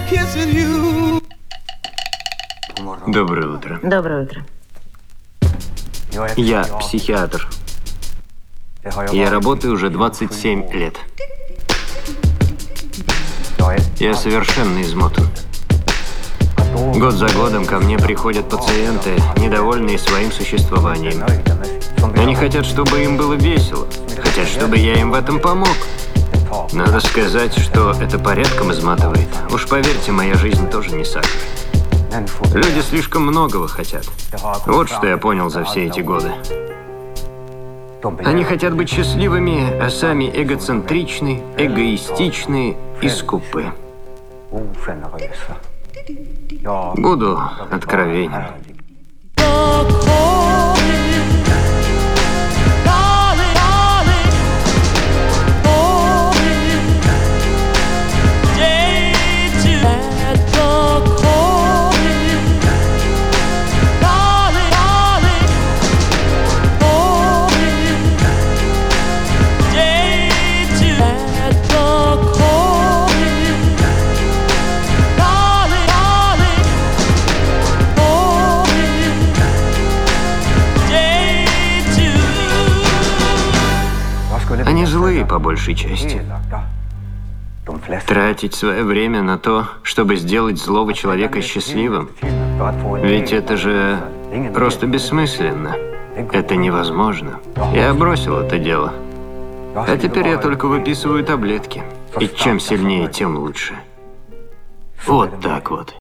Доброе утро. Доброе утро. Я психиатр. Я работаю уже 27 лет. Я совершенно измотан. Год за годом ко мне приходят пациенты, недовольные своим существованием. Они хотят, чтобы им было весело, хотят, чтобы я им в этом помог. Надо сказать, что это порядком изматывает. Уж поверьте, моя жизнь тоже не сахар. Люди слишком многого хотят. Вот что я понял за все эти годы. Они хотят быть счастливыми, а сами эгоцентричны, эгоистичны и скупы. Буду откровенен. Они злые по большей части. Тратить свое время на то, чтобы сделать злого человека счастливым, ведь это же просто бессмысленно. Это невозможно. Я бросил это дело. А теперь я только выписываю таблетки. И чем сильнее, тем лучше. Вот так вот.